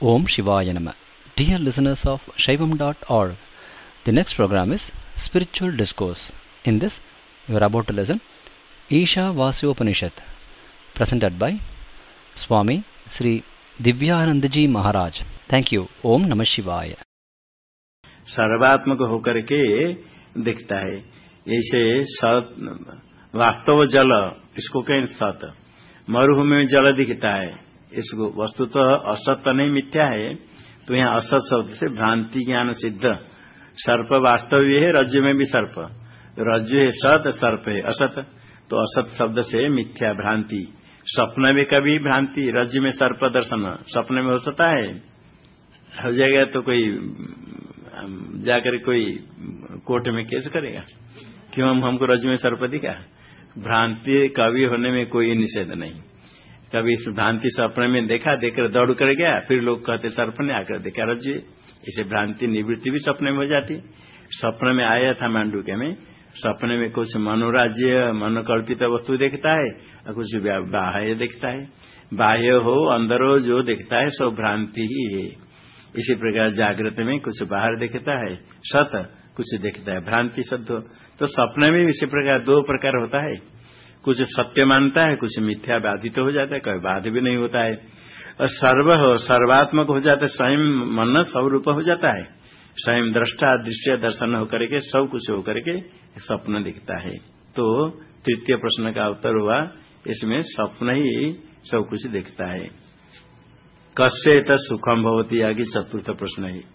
Om Shivaya Nama. Dear listeners of Shaivam.org, the next program is Spiritual Discourse. In this, you are about to listen Isha Vasyopanishad, presented by Swami Sri Divyanandaji Maharaj. Thank you. Om Namah Shivaya. सर्वात्मक होकर के दिखता है। ऐसे सत वास्तव जल, इसको कहें सत। मरुभूमि में जल दिखता है, इसको वस्तुतः असत नहीं मिथ्या है, तो यहाँ असत शब्द से भ्रांति ज्ञान सिद्ध। सर्प वास्तव है, रज्जु में भी सर्प, रज्जु है सत, सर्प है असत, तो असत शब्द से मिथ्या भ्रांति। स्वप्न में कभी भ्रांति, रज्जु में सर्प दर्शन स्वप्न में हो सकता है, हो जाएगा तो कोई जाकर कोई कोर्ट में केस करेगा, क्यों हमको रज्जु में सर्प दिखा। भ्रांति कभी होने में कोई निषेध नहीं। कभी भ्रांति स्वप्न में देखा, देखकर दौड़ कर गया, फिर लोग कहते सर्प ने आकर देखा रज्जु। इसे भ्रांति निवृत्ति भी सपने में हो जाती। स्वप्न में आया था मांडुक्य में, सपने में कुछ मनोराज्य मनोकल्पित वस्तु देखता है और कुछ बाह्य देखता है। बाह्य हो अंदर हो जो देखता है सब भ्रांति ही है। इसी प्रकार जागृत में कुछ बाहर दिखता है सत, कुछ दिखता है भ्रांति शब्द। तो सपने में इसी प्रकार दो प्रकार होता है, कुछ सत्य मानता है, कुछ मिथ्या बाधित हो जाता है, कभी बाध भी नहीं होता है। और सर्वात्मक हो जाता है, स्वयं मन स्वरूप हो जाता है, स्वयं दृष्टा दृश्य दर्शन होकर के सब कुछ होकर के स्वप्न दिखता है। तो तृतीय प्रश्न का उत्तर हुआ, इसमें स्वप्न ही सब कुछ दिखता है। कस्य तत् सुखम भवति, आगे चतुर्थ प्रश्न है।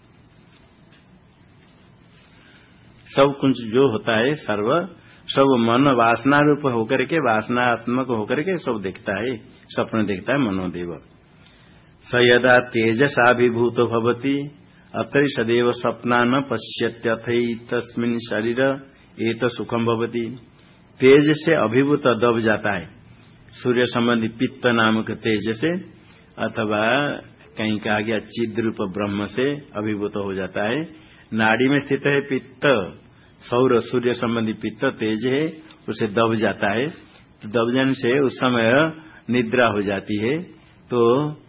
सब कुछ जो होता है सब मन वासना रूप होकर के, वासनात्मक होकर के सब दिखता है, स्वप्न दिखता है मनोदेव। स यदा तेजसाभिभूतो भवति अत्र सदैव स्वप्ना न पश्यत्यथैतस्मिन् शरीर एत सुखम भवति। तेज से अभिभूत दब जाता है, सूर्य संबंधी पित्त नामक तेज से, अथवा कहीं कहा गया चिद रूप ब्रह्म से अभिभूत हो जाता है। नाड़ी में स्थित है पित्त, सौर सूर्य संबंधी पित्त तेज है, उसे दब जाता है। तो दब जाने से उस समय निद्रा हो जाती है, तो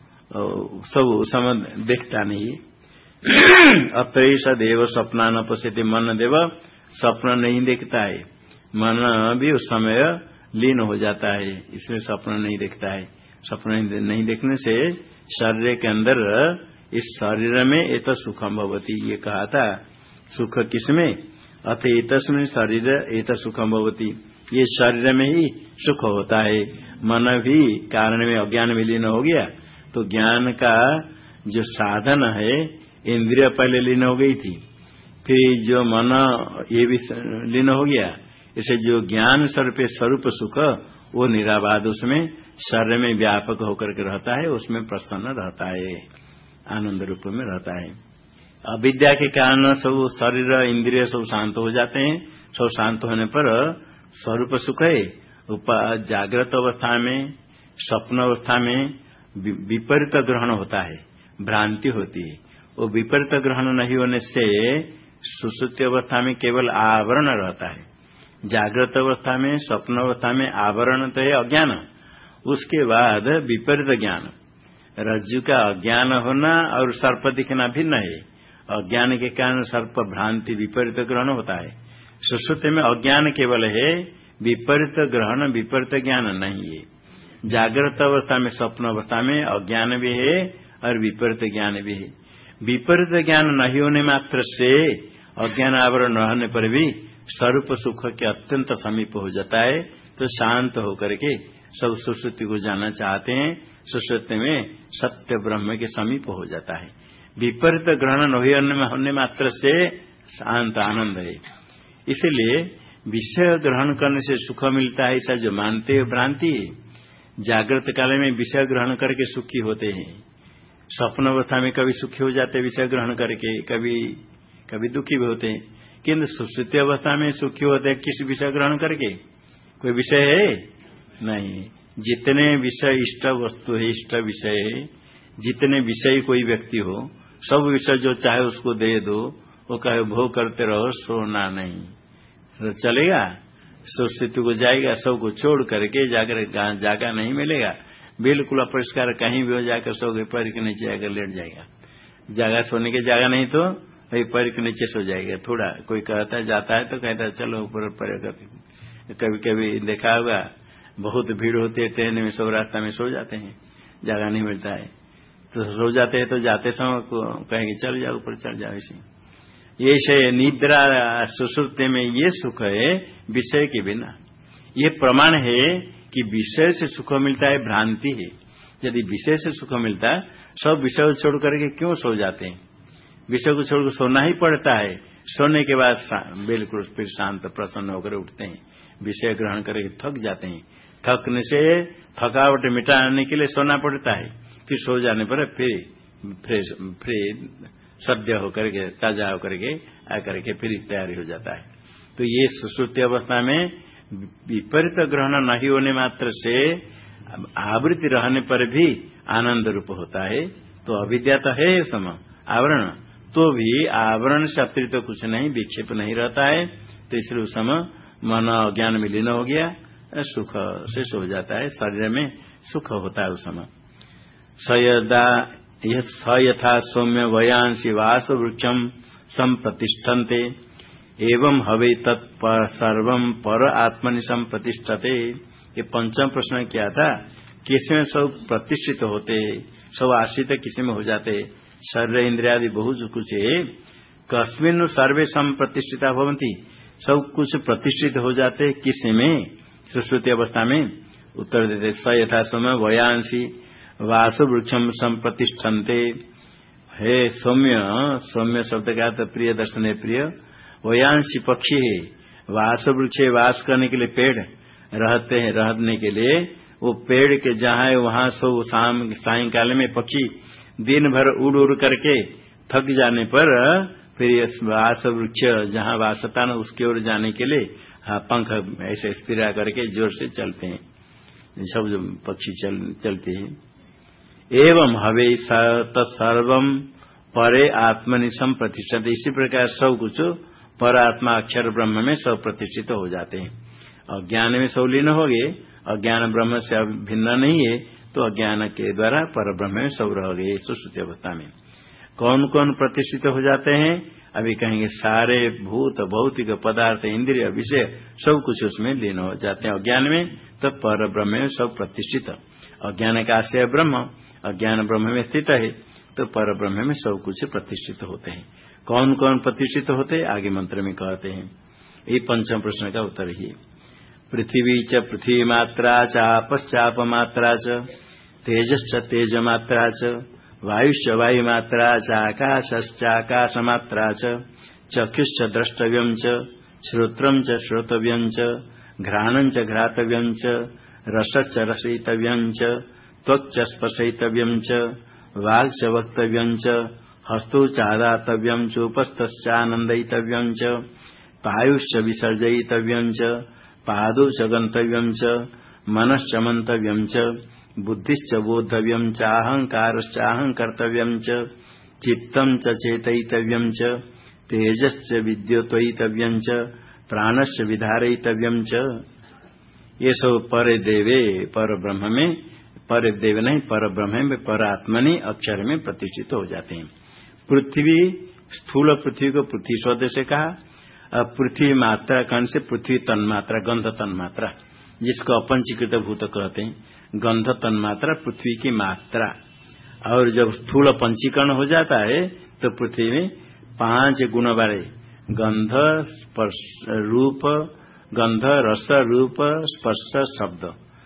सब उस समय देखता नहीं। अतः सदैव स्वप्ना न पश्यति, मन देव स्वप्न नहीं देखता है, मन भी उस समय लीन हो जाता है, इसमें स्वप्न नहीं देखता है। स्वप्न नहीं देखने से शरीर के अंदर, इस शरीर में एत सुखम भवति, ये कहा था। सुख किसमें? अथ एतस्मिन् शरीर एत सुखम भवति, ये शरीर में ही सुख होता है। मन भी कारण में अज्ञान में लीन हो गया, तो ज्ञान का जो साधन है, इंद्रिय पहले लीन हो गई थी, फिर जो मन ये भी लीन हो गया, इसे जो ज्ञान स्वरूप सुख वो निराबाद उसमें शरीर में व्यापक होकर के रहता है, उसमें प्रसन्न रहता है, आनंद रूप में रहता है। अविद्या के कारण सब शरीर इंद्रिय सब शांत हो जाते हैं। सब शांत होने पर स्वरूप सुख है। जागृत अवस्था में, स्वप्न अवस्था में विपरीत ग्रहण होता है, भ्रांति होती है। वो विपरीत ग्रहण नहीं होने से सुषुप्ति अवस्था में केवल आवरण रहता है। जागृत अवस्था में, स्वप्न अवस्था में आवरण तो है अज्ञान, उसके बाद विपरीत ज्ञान। रज्जु का अज्ञान होना और सर्प दिखना भिन्न है। अज्ञान के कारण सर्प भ्रांति विपरीत ग्रहण होता है। सुषुप्ति में अज्ञान केवल है, विपरीत ग्रहण विपरीत ज्ञान नहीं है। जागृत अवस्था में, स्वप्न अवस्था में अज्ञान भी है और विपरीत ज्ञान भी है। विपरीत ज्ञान नहीं होने मात्र से, अज्ञान आवरण न होने पर भी स्वरूप सुख के अत्यंत समीप हो जाता है। तो शांत होकर के सब सुषुप्ति को जाना चाहते हैं, सुषुप्ति में सत्य ब्रह्म के समीप हो जाता है। विपरीत ग्रहण नहीं होने मात्र से शांत आनंद है। इसलिए विषय ग्रहण करने से सुख मिलता है, ऐसा जो मानते हैं भ्रांति है। जागृत काल में विषय ग्रहण करके सुखी होते हैं, स्वप्न अवस्था में कभी सुखी हो जाते विषय ग्रहण करके, कभी दुखी भी होते हैं। किंतु सुषुप्ति अवस्था में सुखी होते हैं किस विषय ग्रहण करके? कोई विषय है नहीं। जितने विषय इष्ट वस्तु है, इष्ट विषय है, जितने विषय कोई व्यक्ति हो, सब विषय जो चाहे उसको दे दो, वो कहे भोग करते रहो, सोना नहीं, तो चलेगा? सुस्थिति को जाएगा, सबको छोड़ करके जाकर जागा नहीं मिलेगा, बिल्कुल अपरिष्कार कहीं भी हो जाकर सो गए, पैर के नीचे आकर लेट जाएगा। जगह सोने की जगह नहीं तो वही पैर के नीचे सो जाएगा। थोड़ा कोई कहता है जाता है तो कहता है चलो ऊपर पैर कर। कभी कभी देखा होगा बहुत भीड़ होती है ट्रेन में, सब रास्ता में सो जाते हैं, जगह नहीं मिलता है तो सो जाते हैं, तो जाते समय कहेंगे चल जाओ ऊपर चल जाओ। इसी ये से निद्रा सुसुप्ति में ये सुख है विषय के बिना। ये प्रमाण है कि विषय से सुख मिलता है, भ्रांति है। यदि विषय से सुख मिलता सब विषय को छोड़ करके क्यों सो जाते हैं? विषय को छोड़कर सोना ही पड़ता है। सोने के बाद बिल्कुल फिर शांत प्रसन्न होकर उठते हैं, विषय ग्रहण करके थक जाते हैं। थकने से थकावट मिटाने के लिए सोना पड़ता है, फिर सो जाने पर फिर सद्य होकर के ताजा होकर के आकर के फिर तैयारी हो जाता है। तो ये सुसुप्ति अवस्था में विपरीत ग्रहण नहीं होने मात्र से आवृत्ति रहने पर भी आनंद रूप होता है। तो अविद्या तो है समय आवरण, तो भी आवरण से अतिरिक्त तो कुछ नहीं, विक्षेप नहीं रहता है। तो इसलिए उस समय मन अज्ञान में लीन हो गया, सुख से सो जाता है, शरीर में सुख होता है उस समय। स यथा सौम्य वयांसी वास वृक्षम संप्रतिष्ठन्ते एवं हवे तत्पर सर्वम पर आत्मनि संप्रतिष्ठते। ये पंचम प्रश्न क्या था? किसी में सब प्रतिष्ठित होते, सब आश्रित किसी में हो जाते, शरीर इंद्रियादि बहुत कुछ है। कस्मिन् सर्वे संप्रतिष्ठिता भवन्ति, सब कुछ प्रतिष्ठित हो जाते किसी में सुश्रुति अवस्था में? उत्तर देते स यथा समय वयांसी वासु वृक्षम संप्रतिष्ठन्ते। हे सौम्य, सौम्य शब्द का तो प्रिय दर्शन है, प्रिय वयांसी पक्षी है, वासु वृक्ष वास करने के लिए पेड़ रहते हैं, रहने के लिए वो पेड़ के जहाँ है वहां सो सायंकाल में पक्षी दिन भर उड़ उड़ करके थक जाने पर फिर वास वृक्ष जहाँ वासता न उसकी ओर जाने के लिए पंख ऐसे स्थिरा करके जोर से चलते हैं, सब जो पक्षी चलते हैं। एवं हवे सर्वम परे आत्मनि संप्रतिष्ठित। इसी प्रकार सब कुछ पर आत्मा अक्षर ब्रह्म में सब प्रतिष्ठित हो जाते हैं। अज्ञान में सब लीन हो गए, अज्ञान ब्रह्म से भिन्न नहीं है, तो अज्ञान के द्वारा पर ब्रह्म में सब रह गए सुश्रुति अवस्था में। कौन कौन प्रतिष्ठित हो जाते हैं? अभी कहेंगे सारे भूत भौतिक पदार्थ इंद्रिय विषय सब कुछ उसमें लीन हो जाते हैं अज्ञान में, तो पर ब्रह्म में सब प्रतिष्ठित। अज्ञान का आशय ब्रह्म, अज्ञान ब्रह्म में स्थित है, तो पर ब्रह्म में सब कुछ प्रतिष्ठित होते हैं। कौन कौन प्रतिष्ठित होते हैं आगे मंत्र में कहते हैं। ये पंचम प्रश्न का उत्तर ही। पृथ्वी च पृथ्वी मात्रा च आपश्चाप मात्रा च तेजश्च तेज मात्रा च वायुश्च वायु मात्रा च आकाशश्चाकाश मात्रा च चक्षुश्च द्रष्टव्यं च श्रोत्रं च श्रोतव्यं च घ्राणं च घ्रातव्यं च रसश्च रसयितव्यं च त्वक् च स्पर्शयितव्यं च वाक् च वक्तव्यं च हस्तौ चादातव्यं च उपस्थश्चानन्दयितव्यं च पायुश्च विसर्जयितव्यं च पादौ च गन्तव्यं च मनश्च मन्तव्यं च बुद्धिश्च बोद्धव्यं च अहङ्कारश्चाहङ्कर्तव्यं च चित्तं च चेतयितव्यं च तेजश्च विद्युतयितव्यं च प्राणश्च विधारयितव्यं च। ये सब पर देवे पर ब्रह्म में, पर देव नहीं पर ब्रह्म में पर आत्मनि अक्षर में प्रतिष्ठित हो जाते हैं। पृथ्वी स्थूल पृथ्वी को पृथ्वी शब्द से कहा। अब पृथ्वी मात्रा कण से पृथ्वी तन्मात्रा, गंध तन्मात्रा, जिसको अपंचीकृत भूत कहते हैं, गंध तन्मात्रा पृथ्वी की मात्रा। और जब स्थूल पंचीकरण हो जाता है तो पृथ्वी में 5 गुण वाले गंध स्पर्श रूप, गंध रस रूप स्पर्श शब्द,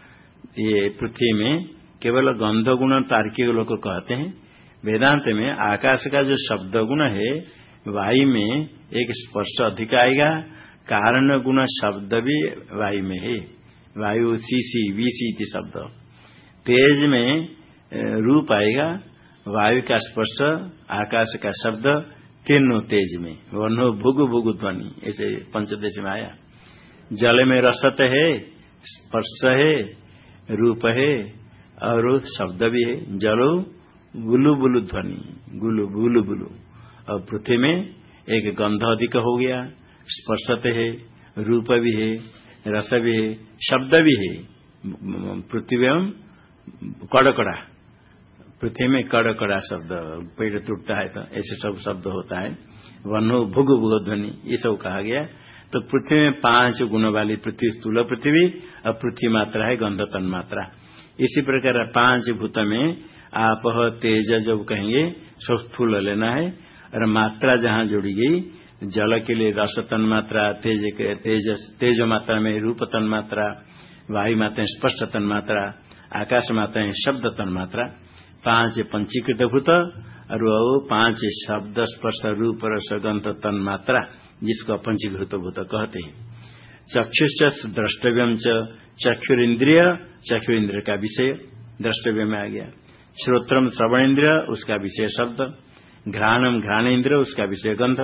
ये पृथ्वी में केवल गंध गुण तार्किक लोग कहते हैं। वेदांत में आकाश का जो शब्द गुण है, वायु में एक स्पर्श अधिक आएगा, कारण गुण शब्द भी वायु में है, वायु सीसी वीसी इति शब्द। तेज में रूप आएगा, वायु का स्पर्श, आकाश का शब्द, तीनों तेज में वर्णो भुगु भुगु ध्वनि, ऐसे पंचदेश में आया। जल में रसत है, स्पर्श है, रूप है और शब्द भी है, जलो बुलु बुलु ध्वनि, गुलु बुलु बुलु। और पृथ्वी में एक गंध अधिक हो गया, स्पर्शत है, रूप भी है, रस भी है, शब्द भी है। पृथ्वी कड़कड़ा, पृथ्वी में कड़कड़ा शब्द, पेड़ टूटता है तो ऐसे सब शब्द होता है। वनो भुग भुग ध्वनि, ये सब कहा गया। तो पृथ्वी में 5 गुण वाली पृथ्वी स्थूल पृथ्वी, और पृथ्वी मात्रा है गंध तन मात्रा। इसी प्रकार 5 भूत में आप तेज जब कहेंगे सब स्थूल लेना है, और मात्रा जहां जुड़ी गई, जल के लिए रस तन मात्रा, तेज मात्रा में रूप तन मात्रा, वायु मात्रा में स्पर्श तन मात्रा, आकाश मात्रा में शब्द तन मात्रा। 5 पंचीकृत भूत और 5 शब्द स्पर्श रूप रस गंध तन मात्रा, जिसको अपंचीकृत भूत कहते हैं। चक्षुष द्रष्टव्यम च, चक्षुरिंद्रिय, चक्षुरिंद्रिय का विषय द्रष्टव्य में आ गया। श्रोत्रम श्रवणेन्द्रिय, उसका विषय शब्द। घ्राणम घ्राणेन्द्रिय, उसका विषय गंध।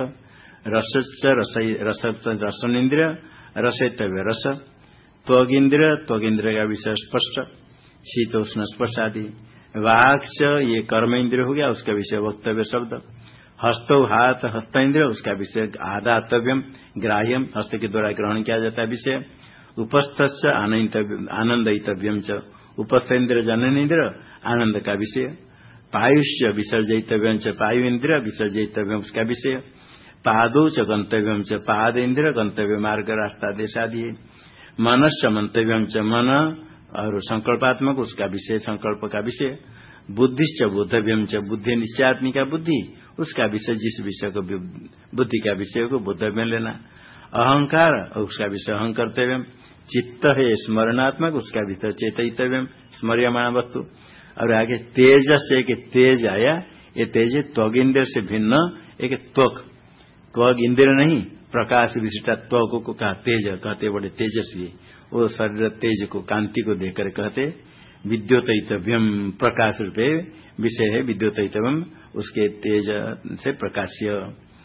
रसनेन्द्रिय, रसेतव्य रस। त्वगिंद्रिय, त्वगिंद्रिय का विषय स्पर्श, शीतोष्ण स्पर्श आदि। वाक्च, ये कर्म इंद्रिय हो गया, उसका विषय वक्तव्य शब्द। हस्तो हाथ हस्तेन्द्रिय, उसका विषय आदातव्यम ग्राह्यम, हस्त के द्वारा ग्रहण किया जाता है विषय। उपस्थ आनंदितव्यम च, उपस्थेन्द्रिय जननेन्द्रिय, आनंद का विषय। पायुष्य विसर्जितव्यम च, पायु इंद्रिय विसर्जितव्यम, उसका विषय। पादौ च गंतव्यम च, पाद इंद्रिय गंतव्य मार्ग रास्ता देश आदि। मनश्च मंतव्यम च, मन और संकल्पात्मक, उसका विषय संकल्प का विषय। बुद्धिश्च बोधव्यम च, बुद्धि निश्चयात्मिका बुद्धि, उसका विषय जिस विषय को बुद्धि का विषय को बोध में लेना। अहंकार, उसका विषय अहंकर्तव्यम। चित्त है स्मरणात्मक, उसका विषय चेतयितव्यम, स्मर्यमाण वस्तु। और आगे तेज से एक तेज आया, ये तेज त्वग इंद्र से भिन्न एक त्वक, त्वग इंद्र नहीं, प्रकाश विशिष्टा त्वक को कहा तेज कहते, बड़े तेजस्वी, वो शरीर तेज को कांति को देकर कहते। विद्योतयितव्यम, प्रकाश रूपे विषय है विद्योतयितव्यम, उसके तेज से प्रकाश्य।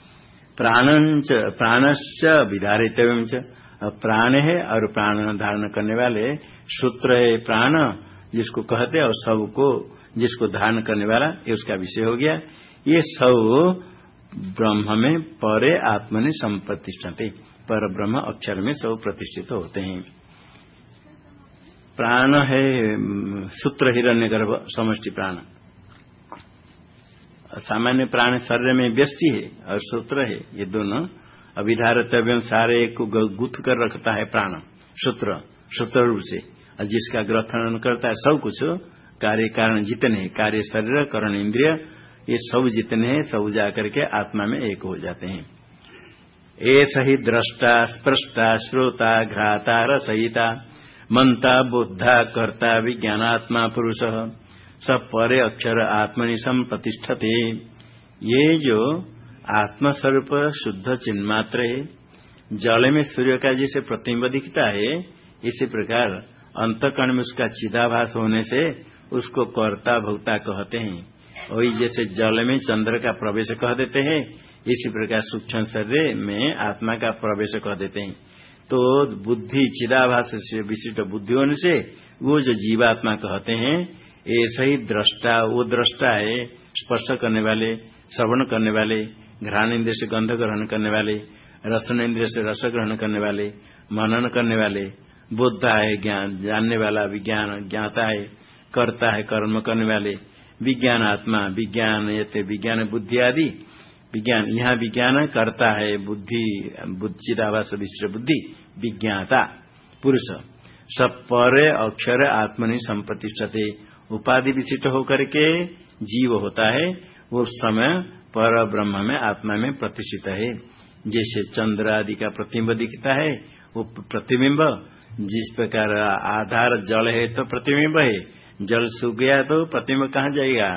प्राणश्च विधारितव्यम च, प्राण है और प्राण धारण करने वाले सूत्र है प्राण, जिसको कहते और सबको जिसको धारण करने वाला, ये उसका विषय हो गया। ये सब ब्रह्म में परे आत्मनि संप्रतिष्ठते, पर ब्रह्म अक्षर में सब प्रतिष्ठित होते हैं। प्राण है सूत्र हिरण्यगर्भ समष्टि प्राण, सामान्य प्राण शरीर में व्यष्टि है और सूत्र है, ये दोनों अभिधारतव्यम, सारे को गुथ कर रखता है प्राण, सूत्र रूप से, और जिसका ग्रथन करता है सब कुछ, कार्य कारण जितने हैं, कार्य शरीर करण इंद्रिय, ये सब जितने हैं सब जाकर के आत्मा में एक हो जाते हैं। ऐसा ही दृष्टा स्पृष्टा श्रोता घ्राता रसयिता मंता बुद्धा कर्ता विज्ञानात्मा पुरुष सब परे अक्षर आत्मनि संप्रतिष्ठते। ये जो आत्मस्वरूप शुद्ध चिन्मात्र है, जल में सूर्य का जैसे प्रतिबिंब दिखता है, इसी प्रकार अंतःकरण में उसका चिदाभास होने से उसको कर्ता भोक्ता कहते हैं। वही जैसे जल में चंद्र का प्रवेश कह देते हैं, इसी प्रकार सूक्ष्म शरीर में आत्मा का प्रवेश कह देते हैं। तो बुद्धि चिदाभास से विशिष्ट बुद्धि होने से वो जो जीवात्मा कहते हैं, ऐसा ही दृष्टा, वो दृष्टा है स्पर्श करने वाले, श्रवण करने वाले, घ्राणेन्द्रिय से गंध ग्रहण करने वाले, रसनेन्द्रिय से रस ग्रहण करने वाले, मनन करने वाले, बुद्धा है ज्ञान जानने वाला, विज्ञान ज्ञाता है, कर्ता है कर्म करने वाले, विज्ञान आत्मा, विज्ञान यते विज्ञान बुद्धि आदि, विज्ञान यहाँ विज्ञान करता है, बुद्धि चिदाभास विशिष्ट बुद्धि विज्ञाता पुरुष सब परे अक्षर आत्मनि संप्रतिष्ठते। उपाधि विशिष्ट होकर के जीव होता है, वो समय पर ब्रह्म में आत्मा में प्रतिष्ठित है। जैसे चंद्र आदि का प्रतिबिंब दिखता है, वो प्रतिबिंब जिस प्रकार आधार जल है तो प्रतिबिंब है, जल सूख गया तो प्रतिबिंब कहाँ जाएगा,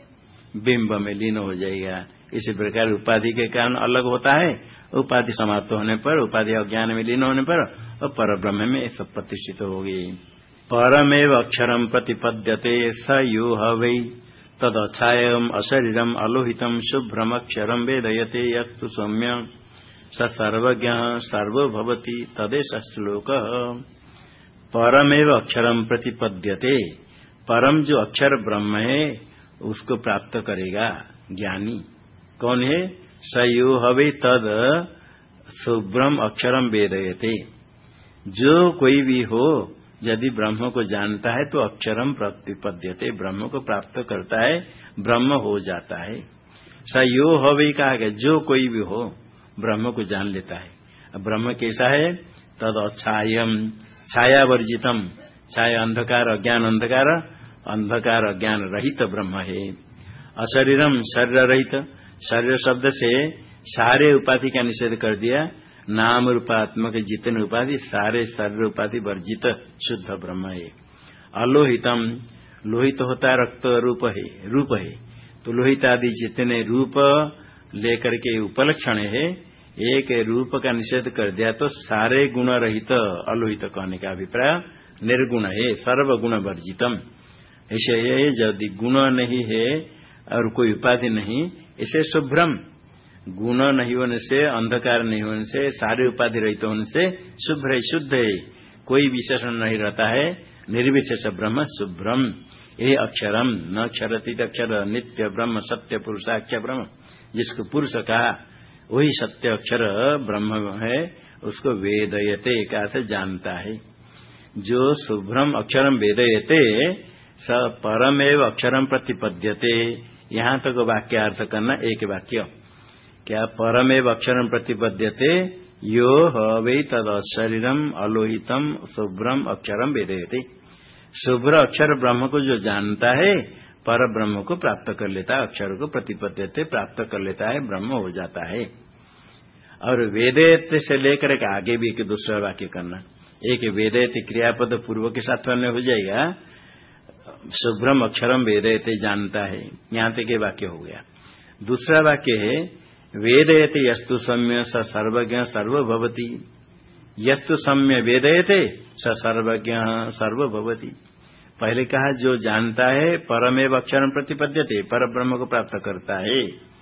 बिंब में लीन हो जाएगा। इसी प्रकार उपाधि के कारण अलग होता है, उपाधि समाप्त होने पर, उपाधि अज्ञान में लीन होने पर और पर ब्रह्म में सब प्रतिष्ठित होगी। परमेव अक्षरम प्रतिपद्यते स यो हवै तदच्छायम अशरीरम अलोहितम शुभ्रम अक्षरम वेदयते यस्तु सौम्य स सर्वज्ञ सर्वभवति तदेष श्लोक। परमेव अक्षरम प्रतिपद्यते, परम जो अक्षर ब्रह्म है उसको प्राप्त करेगा ज्ञानी। कौन है? स यो हवै तद शुभ्रम अक्षरम वेदयते, जो कोई भी हो यदि ब्रह्म को जानता है तो अक्षरम प्रतिपद्यते, ब्रह्म को प्राप्त करता है, ब्रह्म हो जाता है। स यो हो भी कहा गया, जो कोई भी हो ब्रह्म को जान लेता है। अब ब्रह्म कैसा है? तद अछायम, छाया वर्जितम, छाया अंधकार अज्ञान, अंधकार अज्ञान रहित ब्रह्म है। अशरीरम, शरीर रहित, शरीर शब्द से सारे उपाधि का निषेध कर दिया। नाम रूपात्मक जितने उपाधि सारे शरीर उपाधि वर्जित शुद्ध ब्रह्म है। अलोहितम, लोहित होता है रक्त रूप है, तो लोहित आदि जितने रूप लेकर के उपलक्षण है, एक रूप का निषेध कर दिया तो सारे गुण रहित अलोहित कहने का अभिप्राय निर्गुण है, सर्वगुण वर्जितम। ऐसे यदि गुण नहीं है और कोई उपाधि नहीं, इसे शुभ्रम, गुण नहीं होने से, अंधकार नहीं होने से, सारे उपाधि रहित होने से शुभ्र है, शुद्ध है, कोई विशेषण नहीं रहता है, निर्विशेष ब्रह्म शुभ्रम। ये अक्षरम, न क्षरतीत अक्षर, नित्य ब्रह्म, सत्य पुरुषाख्य ब्रह्म, जिसको पुरुष कहा वही सत्य अक्षर ब्रह्म है, उसको वेदयते कहा से जानता है। जो शुभ्रम अक्षरम वेदयते स परमेव अक्षरम प्रतिपद्यते। यहाँ तक वाक्यार्थ करना, एक वाक्य क्या? परमेव अक्षरम प्रतिपद्यते यो हवै तद शरीरम अलोहितम शुभ्रम अक्षरम वेदयते। शुभ्र अक्षर ब्रह्म को जो जानता है पर ब्रह्म को प्राप्त कर लेता है, अक्षर को प्रतिपद्यते प्राप्त कर लेता है, ब्रह्म हो जाता है। और वेदयते से लेकर के आगे भी एक दूसरा वाक्य करना। एक वेदयते क्रियापद पूर्व के साथ अन्य हो जाएगा, शुभ्रम अक्षरम वेदयते जानता है, यहाँ तक के वाक्य हो गया। दूसरा वाक्य है वेदयते यस्तु सम्य स सर्वज्ञ सर्वभवति। यस्तु सम्य वेदयते स सर्वज्ञ सर्वभवति। पहले कहा जो जानता है परमेव अक्षरम प्रतिपद्यते, पर ब्रह्म को प्राप्त करता है,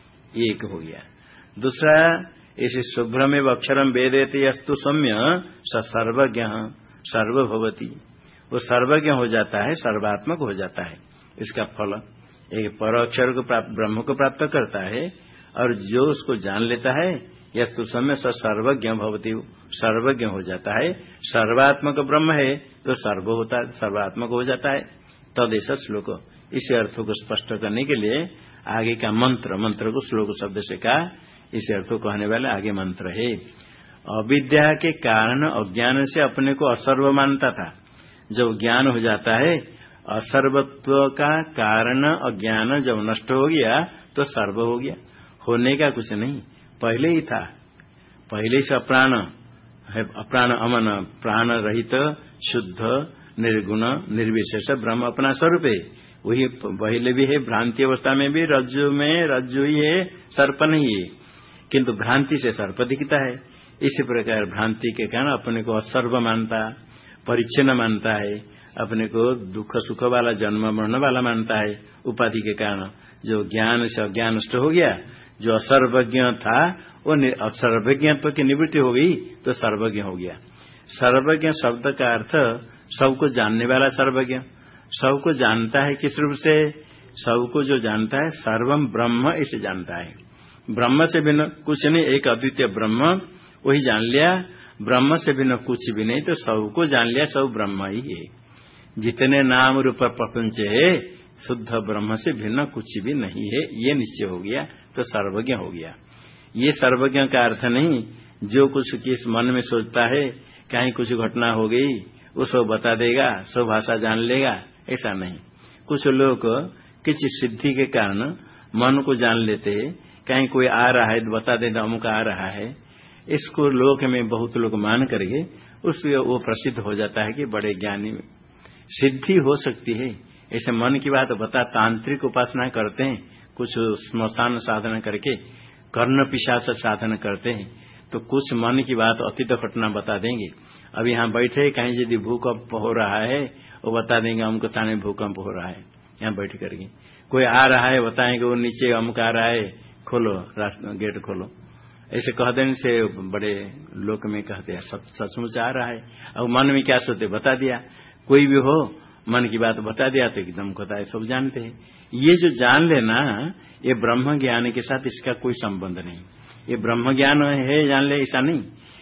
एक हो गया। दूसरा इसे शुभ्रमेव अक्षरम वेदयते यस्तु सम्य स सर्वज्ञ सर्वभवति, वो सर्वज्ञ हो जाता है, सर्वात्मक हो जाता है। इसका फल एक पर अक्षर को ब्रह्म को प्राप्त करता है, और जो उसको जान लेता है यस्तु समय स सर्वज्ञ भवति, सर्वज्ञ हो जाता है, सर्वात्मक ब्रह्म है तो सर्व होता है, सर्वात्मक हो जाता है। तदेश श्लोक, इस अर्थ को स्पष्ट करने के लिए आगे का मंत्र को श्लोक शब्द से कहा, इस अर्थ को कहने वाले आगे मंत्र है। अविद्या के कारण अज्ञान से अपने को असर्व मानता था, जब ज्ञान हो जाता है असर्वत्व का कारण अज्ञान जब नष्ट हो गया तो सर्व हो गया। होने का कुछ नहीं, पहले ही था, पहले से अप्राण है, अप्राण अमन प्राण रहित शुद्ध निर्गुण निर्विशेष ब्रह्म अपना स्वरूप है, वही पहले भी है। भ्रांति अवस्था में भी रज्जु में रज्जु ही है, सर्प नहीं है, किंतु भ्रांति से सर्प दिखता है। इसी प्रकार भ्रांति के कारण अपने को असर्व मानता, परिच्छिन्न मानता है, अपने को दुख सुख वाला जन्म मरण वाला मानता है उपाधि के कारण। जो ज्ञान से अज्ञान नष्ट हो गया, जो असर्वज्ञ था वो असर्वज्ञत्व की निवृत्ति हो गई तो सर्वज्ञ हो गया। सर्वज्ञ शब्द का अर्थ सबको जानने वाला सर्वज्ञ, सबको जानता है किस रूप से? सबको जो जानता है सर्वम ब्रह्म इसे जानता है, ब्रह्म से भिन्न कुछ नहीं, एक अद्वितीय ब्रह्म वही जान लिया, ब्रह्म से भिन्न कुछ भी नहीं, तो सबको जान लिया, सब ब्रह्म ही है। जितने नाम रूप प्रपंच है शुद्ध ब्रह्म से भिन्न कुछ भी नहीं है, ये निश्चय हो गया तो सर्वज्ञ हो गया। ये सर्वज्ञ का अर्थ नहीं जो कुछ किस मन में सोचता है, कहीं कुछ घटना हो गई वो सब बता देगा, सब भाषा जान लेगा, ऐसा नहीं। कुछ लोग किसी सिद्धि के कारण मन को जान लेते हैं, कहीं कोई आ रहा है तो बता देता अमुक आ रहा है, इसको लोक में बहुत लोग मान करके उससे वो प्रसिद्ध हो जाता है कि बड़े ज्ञानी। सिद्धि हो सकती है, ऐसे मन की बात बता, तांत्रिक उपासना करते हैं, कुछ स्मशान साधना करके कर्ण पिशाच साधना करते हैं, तो कुछ मन की बात अतीत घटना बता देंगे। अब यहाँ बैठे कहीं यदि भूकंप हो रहा है वो बता देंगे अमुक स्थान में भूकंप हो रहा है, यहाँ बैठ करके। कोई आ रहा है बताएंगे वो नीचे अमुक आ रहा है, खोलो गेट खोलो, ऐसे कह देने से बड़े लोक में कहते हैं सचमुच आ रहा है। अब मन में क्या सोचते बता दिया, कोई भी हो मन की बात बता दिया तो एकदम कहता है, सब जानते हैं। ये जो जान लेना ये ब्रह्म ज्ञान के साथ इसका कोई संबंध नहीं, ये ब्रह्म ज्ञान है जान ले ऐसा नहीं,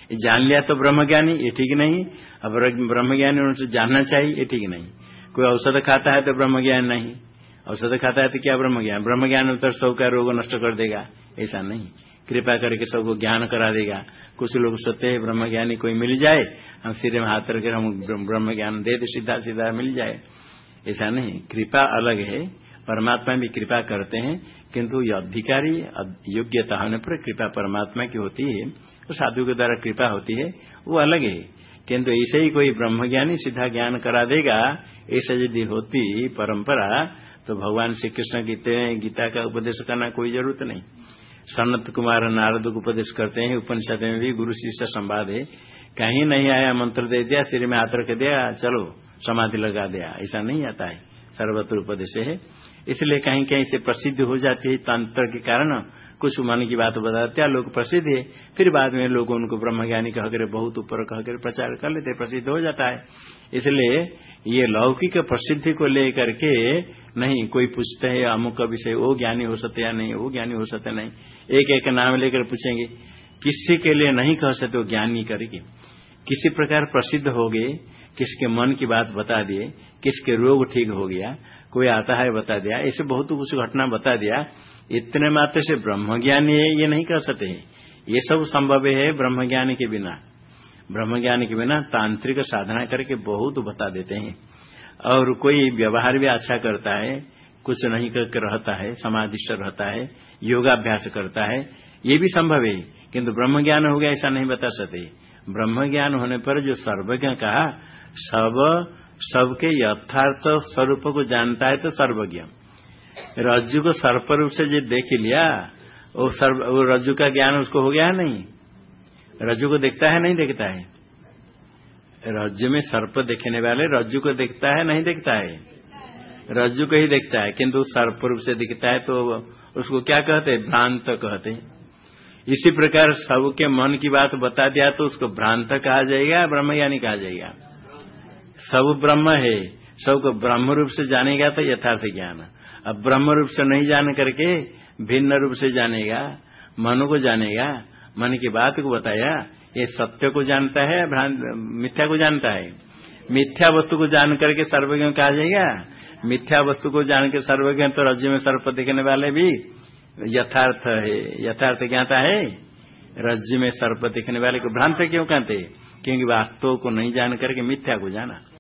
जान लिया तो ब्रह्मज्ञानी, ये ठीक नहीं। अब ब्रह्मज्ञानी उनसे जानना चाहिए, ये ठीक नहीं। कोई औषध खाता है तो ब्रह्मज्ञान नहीं, औषध खाता है तो क्या ब्रह्मज्ञान? ब्रह्मज्ञान तो सबका रोग नष्ट कर देगा, ऐसा नहीं। कृपा करके सबको ज्ञान करा देगा। कुछ लोग सोचते हैं ब्रह्मज्ञानी कोई मिल जाए, हम सिर में हाथ रखकर हम ब्रह्मज्ञान दे दे, सीधा सीधा मिल जाए, ऐसा नहीं। कृपा अलग है, परमात्मा भी कृपा करते हैं, किंतु ये अधिकारी योग्यता होने पर कृपा परमात्मा की होती है, वो साधु के द्वारा कृपा होती है, वो अलग है। किंतु ऐसे ही कोई ब्रह्मज्ञानी सीधा ज्ञान करा देगा, ऐसा यदि होती परंपरा तो भगवान श्री कृष्ण गीता का उपदेश करना कोई जरूरत नहीं। सनत कुमार नारद को उपदेश करते हैं, उपनिषद में भी गुरु शिष्य संवाद है। कहीं नहीं आया मंत्र दे दिया, सिर में हाथ रख दिया, चलो समाधि लगा दिया, ऐसा नहीं आता है। सर्वत्र उपदेश है। इसलिए कहीं कहीं से प्रसिद्ध हो जाती है तंत्र के कारण, कुछ मन की बात बताते हैं, लोग प्रसिद्ध है, फिर बाद में लोग उनको ब्रह्मज्ञानी कहकर बहुत ऊपर कहकर प्रचार कर लेते, प्रसिद्ध हो जाता है। इसलिए ये लौकिक प्रसिद्धि को लेकर के नहीं कोई पूछते है अमुक का विषय, वो ज्ञानी हो सकते या नहीं, वो ज्ञानी हो सकते नहीं, एक एक नाम लेकर पूछेंगे। किसी के लिए नहीं कह सकते वो ज्ञानी करके, किसी प्रकार प्रसिद्ध हो गए, किसके मन की बात बता दिए, किसके रोग ठीक हो गया, कोई आता है बता दिया, ऐसे बहुत कुछ घटना बता दिया, इतने मात्र से ब्रह्मज्ञानी है ये नहीं कर सकते हैं। ये सब संभव है ब्रह्मज्ञानी के बिना। ब्रह्मज्ञानी के बिना तांत्रिक साधना करके बहुत बता देते हैं। और कोई व्यवहार भी अच्छा करता है, कुछ नहीं करके रहता है, समाधिष्ठ रहता है, योगाभ्यास करता है, ये भी संभव है। किंतु ब्रह्मज्ञान हो गया ऐसा नहीं बता सकते। ब्रह्मज्ञान होने पर जो सर्वज्ञ कहा, सबके यथार्थ स्वरूप को जानता है तो सर्वज्ञ। रज्जु को सर्प रूप से जो देख लिया, वो रज्जु का ज्ञान उसको हो गया है नहीं? रज्जु को देखता है नहीं देखता है? रज्जु में सर्प देखने वाले रज्जु को देखता है नहीं देखता है? रज्जु को ही देखता है, किंतु सर्प रूप से दिखता है तो उसको क्या कहते हैं? भ्रांत कहते हैं। इसी प्रकार सबके मन की बात बता दिया तो उसको भ्रांत कहा जाएगा, ब्रह्मज्ञानी कहा जाएगा? सब ब्रह्म है, सबको ब्रह्म रूप से जानेगा तो यथार्थ ज्ञान। अब ब्रह्म रूप से नहीं जान करके भिन्न रूप से जानेगा, मन को जानेगा, मन की बात को बताया, ये सत्य को जानता है, मिथ्या को जानता है। मिथ्या वस्तु को जान करके सर्वज्ञ कहा जाएगा? मिथ्या वस्तु को जान के सर्वज्ञ तो रज्जु में सर्प देखने वाले भी यथार्थ है, यथार्थ ज्ञाता है। रज्जु में सर्प देखने वाले को भ्रांत क्यों कहते? क्योंकि वास्तव को नहीं जान करके मिथ्या को जाना।